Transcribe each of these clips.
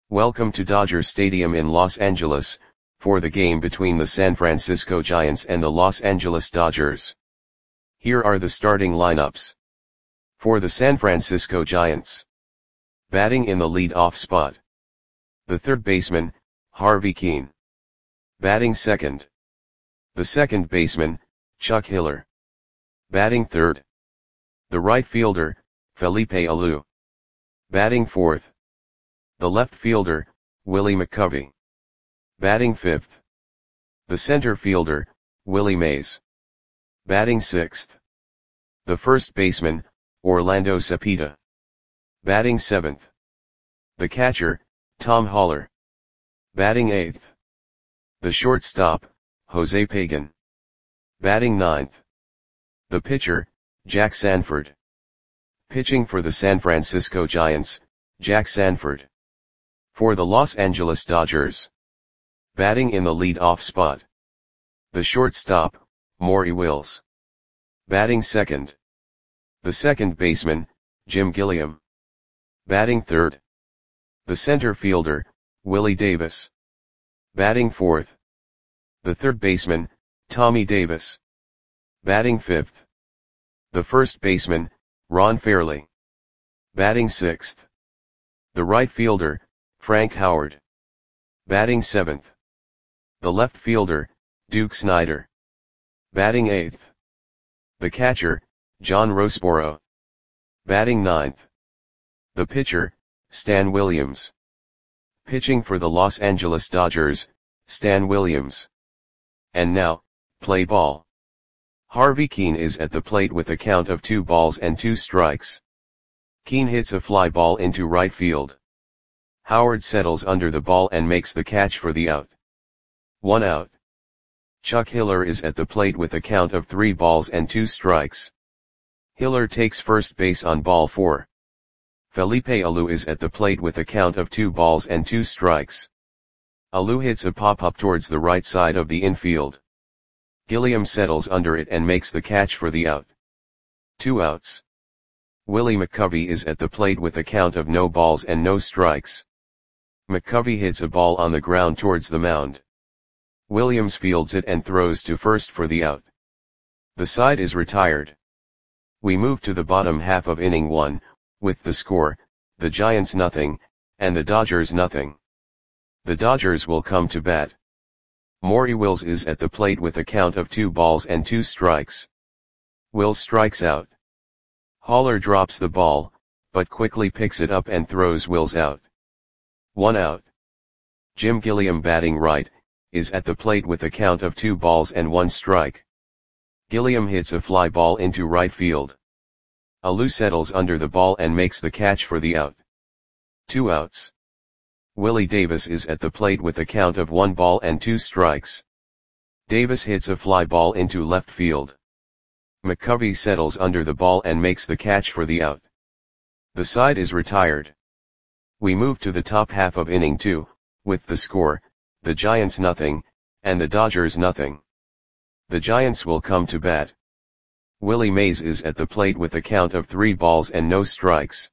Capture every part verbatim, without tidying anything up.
Welcome to Dodger Stadium in Los Angeles, for the game between the San Francisco Giants and the Los Angeles Dodgers. Here are the starting lineups. For the San Francisco Giants. Batting in the lead-off spot. The third baseman, Harvey Kuenn. Batting second. The second baseman, Chuck Hiller. Batting third. The right fielder, Felipe Alou. Batting fourth. The left fielder, Willie McCovey. Batting fifth. The center fielder, Willie Mays. Batting sixth. The first baseman, Orlando Cepeda. Batting seventh. The catcher, Tom Haller. Batting eighth. The shortstop, Jose Pagan. Batting ninth. The pitcher, Jack Sanford. Pitching for the San Francisco Giants, Jack Sanford. For the Los Angeles Dodgers. Batting in the lead-off spot. The shortstop, Maury Wills. Batting second. The second baseman, Jim Gilliam. Batting third. The center fielder, Willie Davis. Batting fourth. The third baseman, Tommy Davis. Batting fifth. The first baseman, Ron Fairly. Batting sixth. The right fielder, Frank Howard. Batting seventh. The left fielder, Duke Snider. Batting eighth. The catcher, John Roseboro. Batting ninth. The pitcher, Stan Williams. Pitching for the Los Angeles Dodgers, Stan Williams. And now, play ball. Harvey Kuenn is at the plate with a count of two balls and two strikes. Kuenn hits a fly ball into right field. Howard settles under the ball and makes the catch for the out. One out. Chuck Hiller is at the plate with a count of three balls and two strikes. Hiller takes first base on ball four. Felipe Alou is at the plate with a count of two balls and two strikes. Alou hits a pop-up towards the right side of the infield. Gilliam settles under it and makes the catch for the out. Two outs. Willie McCovey is at the plate with a count of no balls and no strikes. McCovey hits a ball on the ground towards the mound. Williams fields it and throws to first for the out. The side is retired. We move to the bottom half of inning one, with the score, the Giants nothing, and the Dodgers nothing. The Dodgers will come to bat. Maury Wills is at the plate with a count of two balls and two strikes. Wills strikes out. Haller drops the ball, but quickly picks it up and throws Wills out. One out. Jim Gilliam, batting right, is at the plate with a count of two balls and one strike. Gilliam hits a fly ball into right field. Alou settles under the ball and makes the catch for the out. Two outs. Willie Davis is at the plate with a count of one ball and two strikes. Davis hits a fly ball into left field. McCovey settles under the ball and makes the catch for the out. The side is retired. We move to the top half of inning two, with the score, the Giants nothing, and the Dodgers nothing. The Giants will come to bat. Willie Mays is at the plate with a count of three balls and no strikes.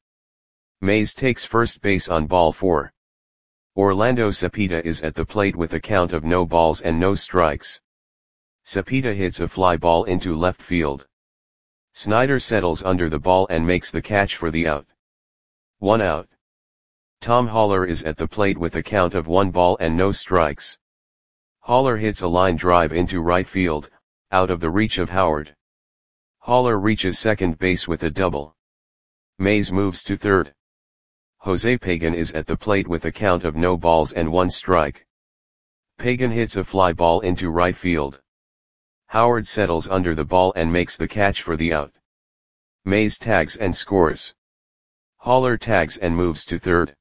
Mays takes first base on ball four. Orlando Cepeda is at the plate with a count of no balls and no strikes. Cepeda hits a fly ball into left field. Snider settles under the ball and makes the catch for the out. One out. Tom Haller is at the plate with a count of one ball and no strikes. Haller hits a line drive into right field, out of the reach of Howard. Haller reaches second base with a double. Mays moves to third. Jose Pagan is at the plate with a count of no balls and one strike. Pagan hits a fly ball into right field. Howard settles under the ball and makes the catch for the out. Mays tags and scores. Haller tags and moves to third.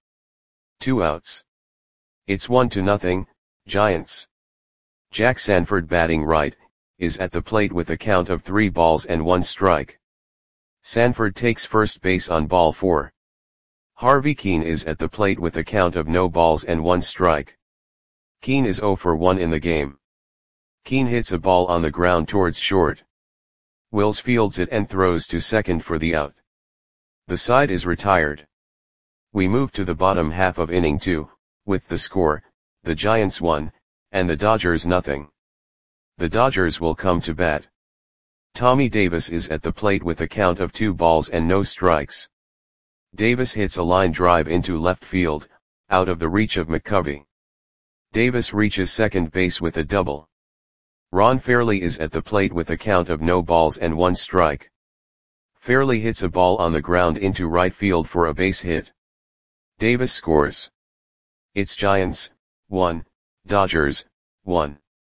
Two outs. It's one to nothing, Giants. Jack Sanford, batting right, is at the plate with a count of three balls and one strike. Sanford takes first base on ball four. Harvey Kuenn is at the plate with a count of no balls and one strike. Kuenn is zero for one in the game. Kuenn hits a ball on the ground towards short. Wills fields it and throws to second for the out. The side is retired. We move to the bottom half of inning two, with the score, the Giants one, and the Dodgers nothing. The Dodgers will come to bat. Tommy Davis is at the plate with a count of two balls and no strikes. Davis hits a line drive into left field, out of the reach of McCovey. Davis reaches second base with a double. Ron Fairly is at the plate with a count of no balls and one strike. Fairly hits a ball on the ground into right field for a base hit. Davis scores. It's Giants, one, Dodgers, one.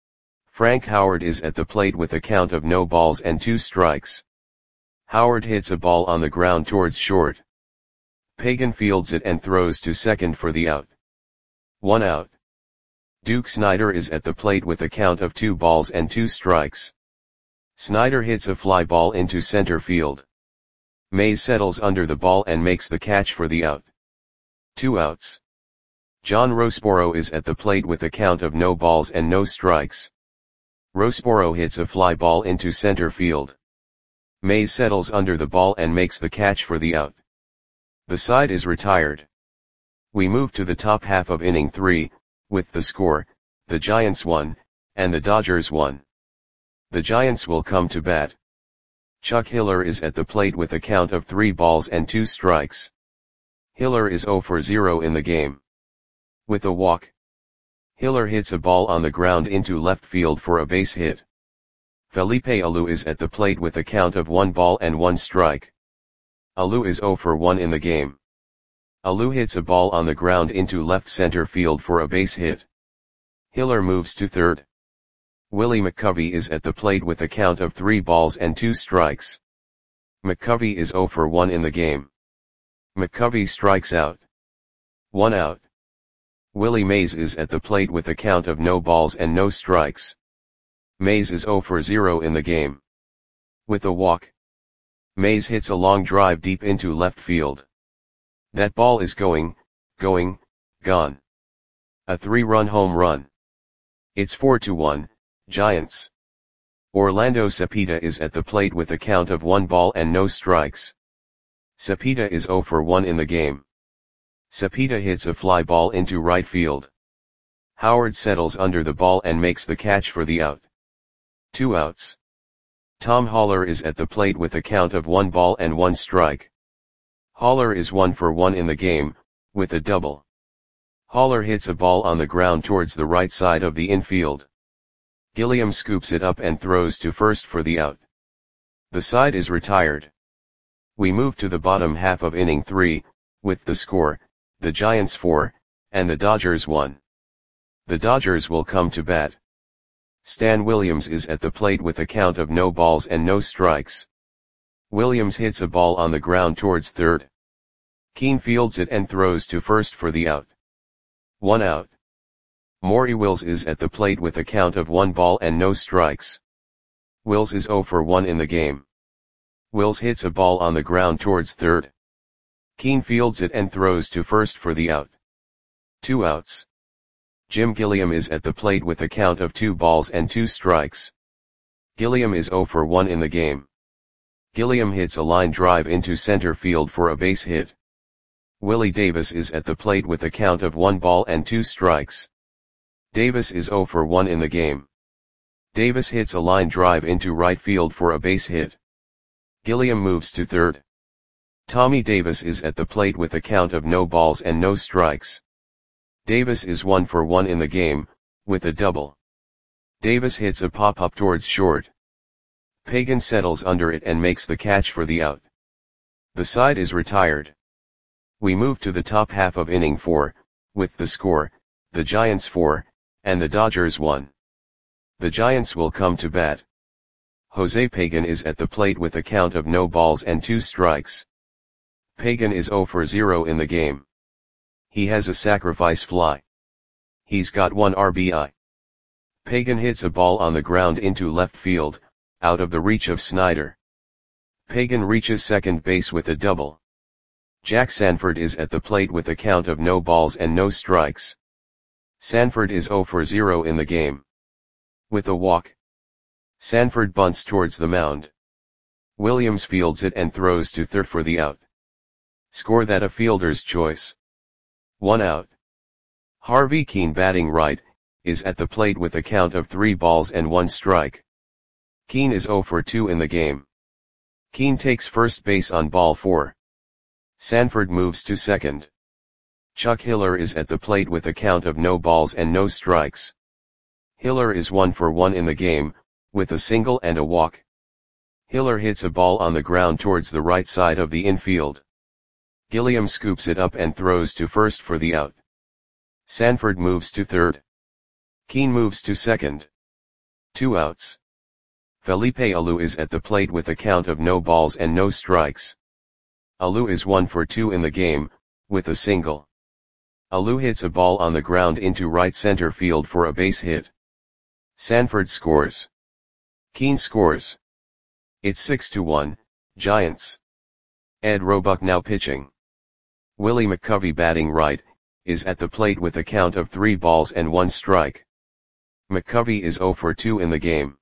Frank Howard is at the plate with a count of no balls and two strikes. Howard hits a ball on the ground towards short. Pagan fields it and throws to second for the out. One out. Duke Snider is at the plate with a count of two balls and two strikes. Snider hits a fly ball into center field. Mays settles under the ball and makes the catch for the out. Two outs. John Roseboro is at the plate with a count of no balls and no strikes. Roseboro hits a fly ball into center field. Mays settles under the ball and makes the catch for the out. The side is retired. We move to the top half of inning three, with the score, the Giants one, and the Dodgers one. The Giants will come to bat. Chuck Hiller is at the plate with a count of three balls and two strikes. Hiller is zero for zero in the game. With a walk, Hiller hits a ball on the ground into left field for a base hit. Felipe Alou is at the plate with a count of one ball and one strike. Alou is zero for one in the game. Alou hits a ball on the ground into left center field for a base hit. Hiller moves to third. Willie McCovey is at the plate with a count of three balls and two strikes. McCovey is zero for one in the game. McCovey strikes out. One out. Willie Mays is at the plate with a count of no balls and no strikes. Mays is zero for zero in the game. With a walk, Mays hits a long drive deep into left field. That ball is going, going, gone. A three-run home run. It's four to one, Giants. Orlando Cepeda is at the plate with a count of one ball and no strikes. Cepeda is zero for one in the game. Cepeda hits a fly ball into right field. Howard settles under the ball and makes the catch for the out. Two outs. Tom Haller is at the plate with a count of one ball and one strike. Haller is one for one in the game, with a double. Haller hits a ball on the ground towards the right side of the infield. Gilliam scoops it up and throws to first for the out. The side is retired. We move to the bottom half of inning three, with the score, the Giants four, and the Dodgers one. The Dodgers will come to bat. Stan Williams is at the plate with a count of no balls and no strikes. Williams hits a ball on the ground towards third. Keane fields it and throws to first for the out. One out. Maury Wills is at the plate with a count of one ball and no strikes. Wills is zero for one in the game. Wills hits a ball on the ground towards third. Keane fields it and throws to first for the out. Two outs. Jim Gilliam is at the plate with a count of two balls and two strikes. Gilliam is zero for one in the game. Gilliam hits a line drive into center field for a base hit. Willie Davis is at the plate with a count of one ball and two strikes. Davis is zero for one in the game. Davis hits a line drive into right field for a base hit. Gilliam moves to third. Tommy Davis is at the plate with a count of no balls and no strikes. Davis is one for one in the game, with a double. Davis hits a pop-up towards short. Pagan settles under it and makes the catch for the out. The side is retired. We move to the top half of inning four, with the score, the Giants four, and the Dodgers one. The Giants will come to bat. Jose Pagan is at the plate with a count of no balls and two strikes. Pagan is zero for zero in the game. He has a sacrifice fly. He's got one R B I. Pagan hits a ball on the ground into left field, out of the reach of Snider. Pagan reaches second base with a double. Jack Sanford is at the plate with a count of no balls and no strikes. Sanford is zero for zero in the game. With a walk, Sanford bunts towards the mound. Williams fields it and throws to third for the out. Score that a fielder's choice. One out. Harvey Kuenn, batting right, is at the plate with a count of three balls and one strike. Kuenn is zero for two in the game. Kuenn takes first base on ball four. Sanford moves to second. Chuck Hiller is at the plate with a count of no balls and no strikes. Hiller is one for one in the game, with a single and a walk. Hiller hits a ball on the ground towards the right side of the infield. Gilliam scoops it up and throws to first for the out. Sanford moves to third. Kuenn moves to second. Two outs. Felipe Alou is at the plate with a count of no balls and no strikes. Alou is one for two in the game, with a single. Alou hits a ball on the ground into right center field for a base hit. Sanford scores. Kuenn scores. It's six to one, Giants. Ed Roebuck now pitching. Willie McCovey, batting right, is at the plate with a count of three balls and one strike. McCovey is zero for two in the game.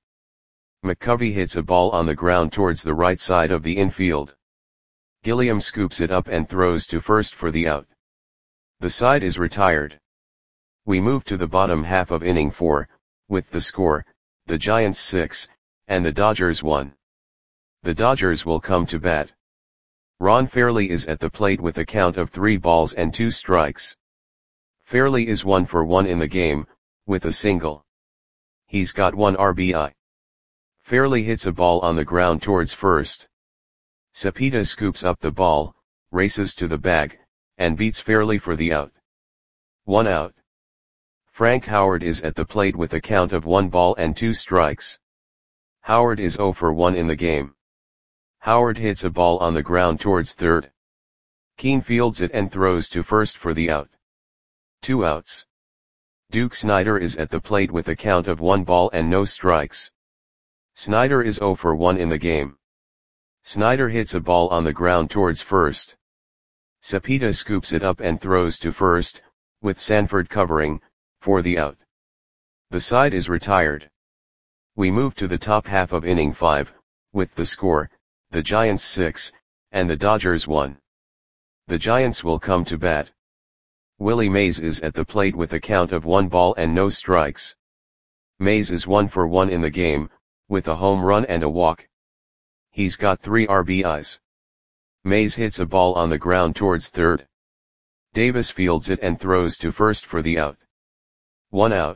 McCovey hits a ball on the ground towards the right side of the infield. Gilliam scoops it up and throws to first for the out. The side is retired. We move to the bottom half of inning four, with the score, the Giants six, and the Dodgers one. The Dodgers will come to bat. Ron Fairly is at the plate with a count of three balls and two strikes. Fairly is one for one in the game, with a single. He's got one R B I. Fairly hits a ball on the ground towards first. Cepeda scoops up the ball, races to the bag, and beats Fairly for the out. One out. Frank Howard is at the plate with a count of one ball and two strikes. Howard is zero for one in the game. Howard hits a ball on the ground towards third. Kuenn fields it and throws to first for the out. Two outs. Duke Snider is at the plate with a count of one ball and no strikes. Snider is zero for one in the game. Snider hits a ball on the ground towards first. Cepeda scoops it up and throws to first, with Sanford covering, for the out. The side is retired. We move to the top half of inning five, with the score, the Giants six, and the Dodgers one. The Giants will come to bat. Willie Mays is at the plate with a count of one ball and no strikes. Mays is one for one in the game, with a home run and a walk. He's got three R B Is. Mays hits a ball on the ground towards third. Davis fields it and throws to first for the out. One out.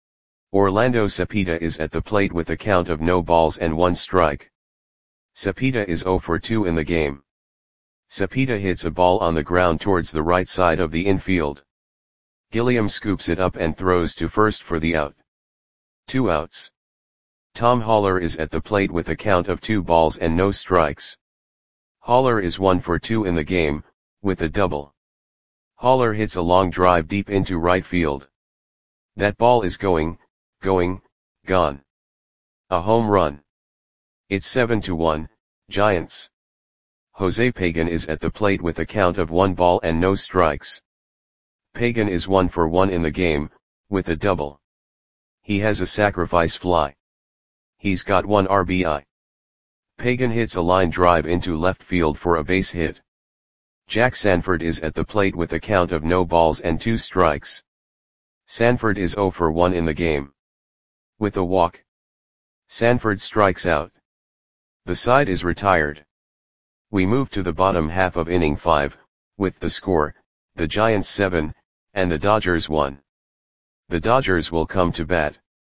Orlando Cepeda is at the plate with a count of no balls and one strike. Cepeda is zero for two in the game. Cepeda hits a ball on the ground towards the right side of the infield. Gilliam scoops it up and throws to first for the out. Two outs. Tom Haller is at the plate with a count of two balls and no strikes. Haller is one for two in the game, with a double. Haller hits a long drive deep into right field. That ball is going, going, gone. A home run. It's seven to one, Giants. Jose Pagan is at the plate with a count of one ball and no strikes. Pagan is one for one in the game, with a double. He has a sacrifice fly. He's got one R B I. Pagan hits a line drive into left field for a base hit. Jack Sanford is at the plate with a count of no balls and two strikes. Sanford is zero for one in the game. With a walk. Sanford strikes out. The side is retired. We move to the bottom half of inning five, with the score, the Giants seven, and the Dodgers one. The Dodgers will come to bat.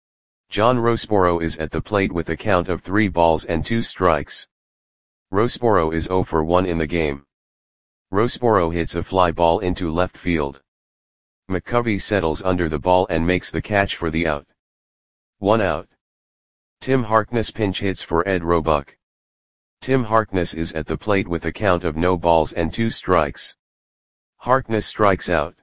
John Roseboro is at the plate with a count of three balls and two strikes. Roseboro is zero for one in the game. Roseboro hits a fly ball into left field. McCovey settles under the ball and makes the catch for the out. One out. Tim Harkness pinch hits for Ed Roebuck. Tim Harkness is at the plate with a count of no balls and two strikes. Harkness strikes out.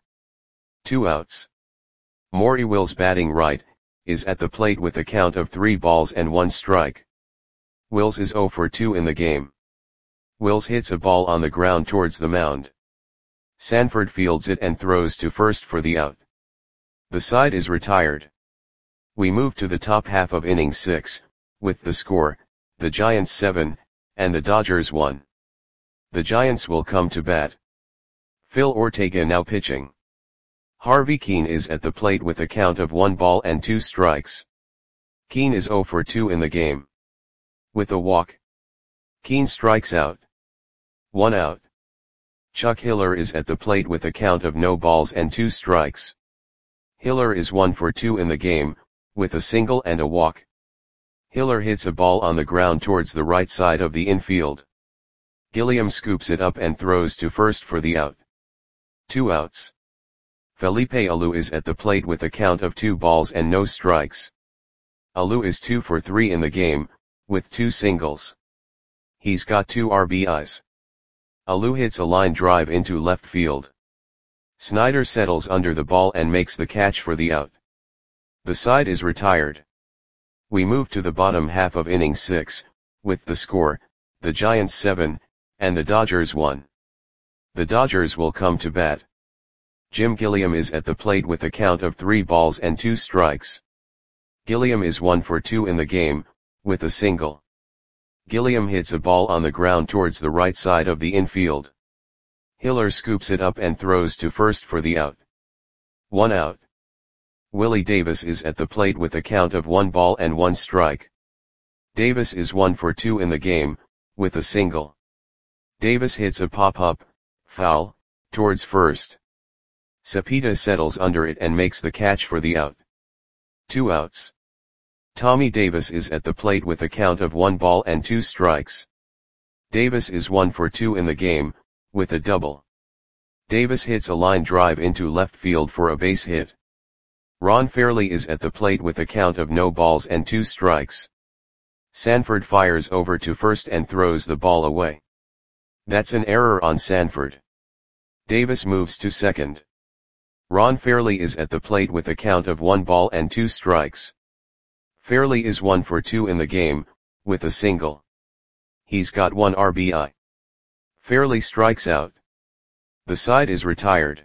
Two outs. Maury Wills, batting right, is at the plate with a count of three balls and one strike. Wills is zero for two in the game. Wills hits a ball on the ground towards the mound. Sanford fields it and throws to first for the out. The side is retired. We move to the top half of inning six, with the score, the Giants seven, and the Dodgers one. The Giants will come to bat. Phil Ortega now pitching. Harvey Kuenn is at the plate with a count of one ball and two strikes. Kuenn is zero for two in the game. With a walk, Kuenn strikes out. One out. Chuck Hiller is at the plate with a count of no balls and two strikes. Hiller is one for two in the game, with a single and a walk. Hiller hits a ball on the ground towards the right side of the infield. Gilliam scoops it up and throws to first for the out. Two outs. Felipe Alou is at the plate with a count of two balls and no strikes. Alou is two for three in the game, with two singles. He's got two R B Is. Alou hits a line drive into left field. Snyder settles under the ball and makes the catch for the out. The side is retired. We move to the bottom half of inning six, with the score, the Giants seven, and the Dodgers one. The Dodgers will come to bat. Jim Gilliam is at the plate with a count of three balls and two strikes. Gilliam is one for two in the game, with a single. Gilliam hits a ball on the ground towards the right side of the infield. Hiller scoops it up and throws to first for the out. One out. Willie Davis is at the plate with a count of one ball and one strike. Davis is one for two in the game, with a single. Davis hits a pop-up, foul, towards first. Cepeda settles under it and makes the catch for the out. Two outs. Tommy Davis is at the plate with a count of one ball and two strikes. Davis is one for two in the game, with a double. Davis hits a line drive into left field for a base hit. Ron Fairly is at the plate with a count of no balls and two strikes. Sanford fires over to first and throws the ball away. That's an error on Sanford. Davis moves to second. Ron Fairly is at the plate with a count of one ball and two strikes. Fairly is one for two in the game, with a single. He's got one R B I. Fairly strikes out. The side is retired.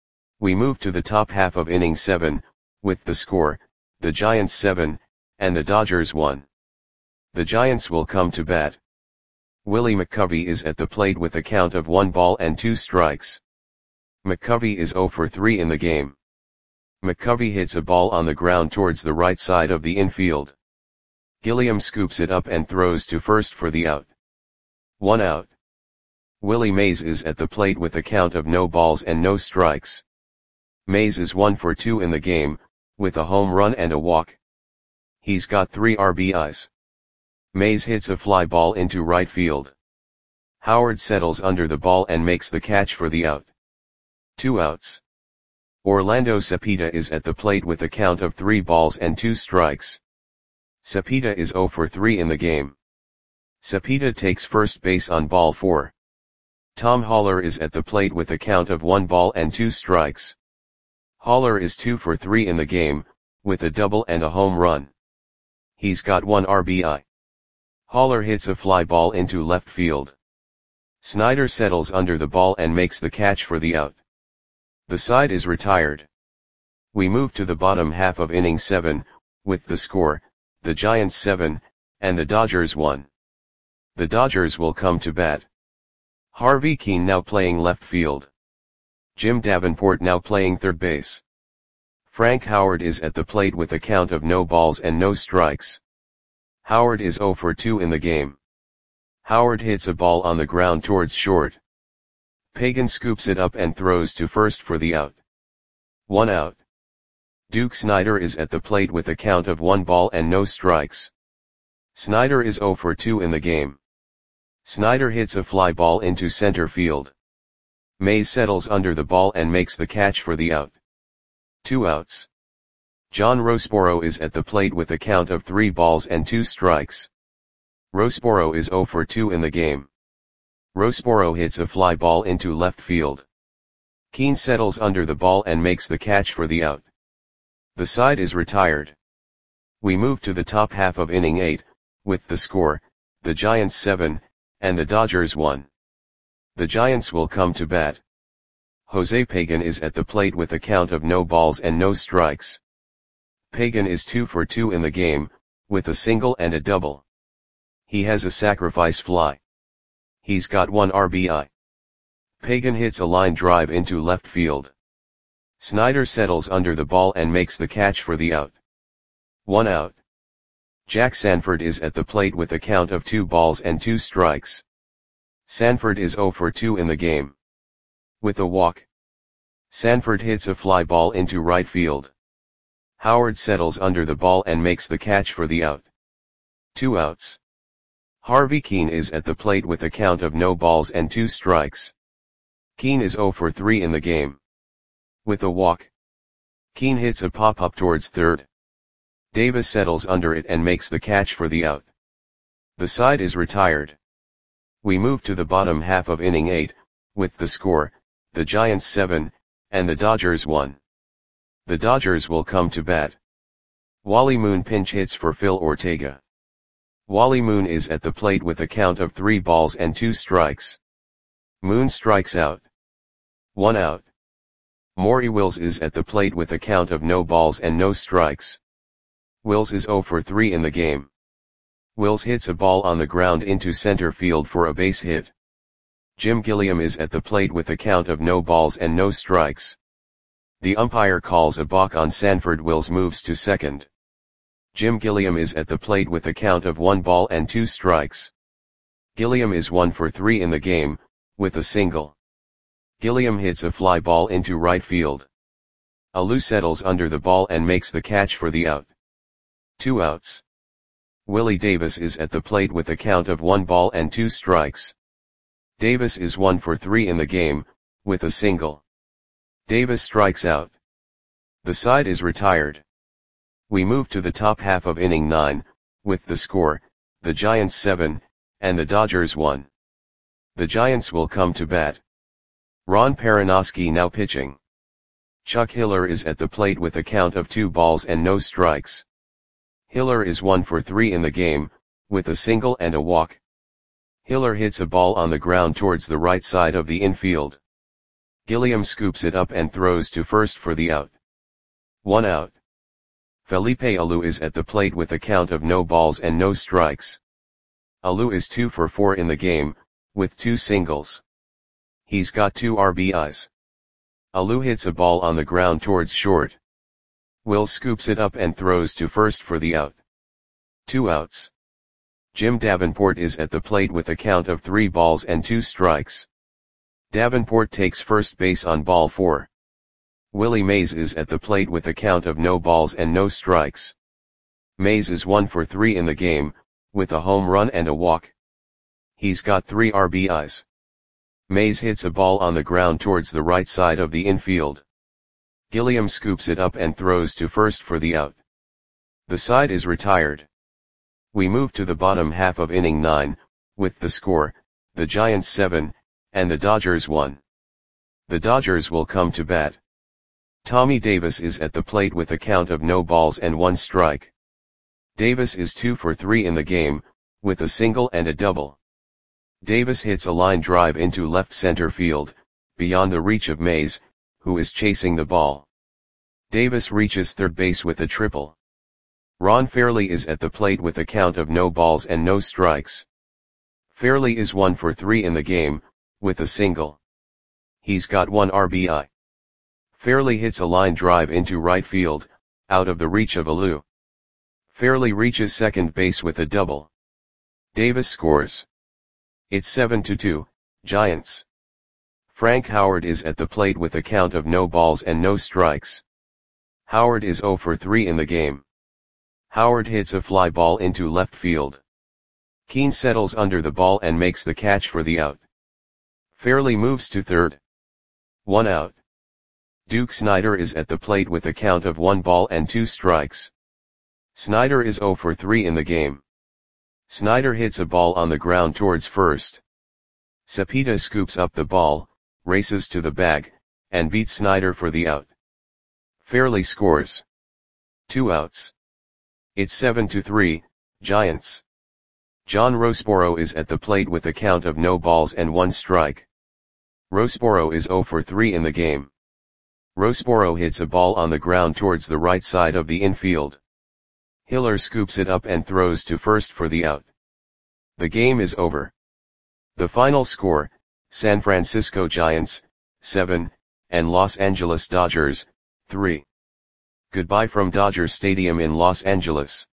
We move to the top half of inning seven, with the score, the Giants seven, and the Dodgers one. The Giants will come to bat. Willie McCovey is at the plate with a count of one ball and two strikes. McCovey is zero for three in the game. McCovey hits a ball on the ground towards the right side of the infield. Gilliam scoops it up and throws to first for the out. One out. Willie Mays is at the plate with a count of no balls and no strikes. Mays is one for two in the game, with a home run and a walk. He's got three R B Is. Mays hits a fly ball into right field. Howard settles under the ball and makes the catch for the out. Two outs. Orlando Cepeda is at the plate with a count of three balls and two strikes. Cepeda is zero for three in the game. Cepeda takes first base on ball four. Tom Haller is at the plate with a count of one ball and two strikes. Haller is two for three in the game, with a double and a home run. He's got one R B I. Haller hits a fly ball into left field. Snyder settles under the ball and makes the catch for the out. The side is retired. We move to the bottom half of inning seven, with the score, the Giants seven, and the Dodgers one. The Dodgers will come to bat. Harvey Kuenn now playing left field. Jim Davenport now playing third base. Frank Howard is at the plate with a count of no balls and no strikes. Howard is zero for two in the game. Howard hits a ball on the ground towards short. Pagan scoops it up and throws to first for the out. One out. Duke Snider is at the plate with a count of one ball and no strikes. Snider is zero for two in the game. Snider hits a fly ball into center field. Mays settles under the ball and makes the catch for the out. Two outs. John Rosboro is at the plate with a count of three balls and two strikes. Rosboro is zero for two in the game. Rosboro hits a fly ball into left field. Kuenn settles under the ball and makes the catch for the out. The side is retired. We move to the top half of inning eight, with the score, the Giants seven, and the Dodgers one. The Giants will come to bat. Jose Pagan is at the plate with a count of no balls and no strikes. Pagan is two for two in the game, with a single and a double. He has a sacrifice fly. He's got one R B I. Pagan hits a line drive into left field. Snyder settles under the ball and makes the catch for the out. One out. Jack Sanford is at the plate with a count of two balls and two strikes. Sanford is zero for two in the game. With a walk, Sanford hits a fly ball into right field. Howard settles under the ball and makes the catch for the out. Two outs. Harvey Keene is at the plate with a count of no balls and two strikes. Keene is zero for three in the game. With a walk, Keene hits a pop-up towards third. Davis settles under it and makes the catch for the out. The side is retired. We move to the bottom half of inning eight, with the score, the Giants seven, and the Dodgers one. The Dodgers will come to bat. Wally Moon pinch hits for Phil Ortega. Wally Moon is at the plate with a count of three balls and two strikes. Moon strikes out. One out. Maury Wills is at the plate with a count of no balls and no strikes. Wills is zero for three in the game. Wills hits a ball on the ground into center field for a base hit. Jim Gilliam is at the plate with a count of no balls and no strikes. The umpire calls a balk on Sanford. Wills moves to second. Jim Gilliam is at the plate with a count of one ball and two strikes. Gilliam is one for three in the game, with a single. Gilliam hits a fly ball into right field. Alou settles under the ball and makes the catch for the out. Two outs. Willie Davis is at the plate with a count of one ball and two strikes. Davis is one for three in the game, with a single. Davis strikes out. The side is retired. We move to the top half of inning nine, with the score, the Giants seven, and the Dodgers one. The Giants will come to bat. Ron Perranoski now pitching. Chuck Hiller is at the plate with a count of two balls and no strikes. Hiller is one for three in the game, with a single and a walk. Hiller hits a ball on the ground towards the right side of the infield. Gilliam scoops it up and throws to first for the out. One out. Felipe Alou is at the plate with a count of no balls and no strikes. Alou is two for four in the game, with two singles. He's got two R B Is. Alou hits a ball on the ground towards short. Will scoops it up and throws to first for the out. Two outs. Jim Davenport is at the plate with a count of three balls and two strikes. Davenport takes first base on ball four. Willie Mays is at the plate with a count of no balls and no strikes. Mays is one for three in the game, with a home run and a walk. He's got three R B Is. Mays hits a ball on the ground towards the right side of the infield. Gilliam scoops it up and throws to first for the out. The side is retired. We move to the bottom half of inning nine, with the score, the Giants seven, and the Dodgers one. The Dodgers will come to bat. Tommy Davis is at the plate with a count of no balls and one strike. Davis is two for three in the game, with a single and a double. Davis hits a line drive into left center field, beyond the reach of Mays, who is chasing the ball. Davis reaches third base with a triple. Ron Fairley is at the plate with a count of no balls and no strikes. Fairley is one for three in the game, with a single. He's got one R B I. Fairley hits a line drive into right field, out of the reach of Alou. Fairley reaches second base with a double. Davis scores. It's seven to two, Giants. Frank Howard is at the plate with a count of no balls and no strikes. Howard is zero for three in the game. Howard hits a fly ball into left field. Keene settles under the ball and makes the catch for the out. Fairley moves to third. One out. Duke Snider is at the plate with a count of one ball and two strikes. Snider is zero for three in the game. Snider hits a ball on the ground towards first. Cepeda scoops up the ball, races to the bag, and beats Snider for the out. Fairley scores. Two outs. It's seven to three, Giants. John Roseboro is at the plate with a count of no balls and one strike. Roseboro is zero for three in the game. Roseboro hits a ball on the ground towards the right side of the infield. Hiller scoops it up and throws to first for the out. The game is over. The final score, San Francisco Giants, seven, and Los Angeles Dodgers, three. Goodbye from Dodger Stadium in Los Angeles.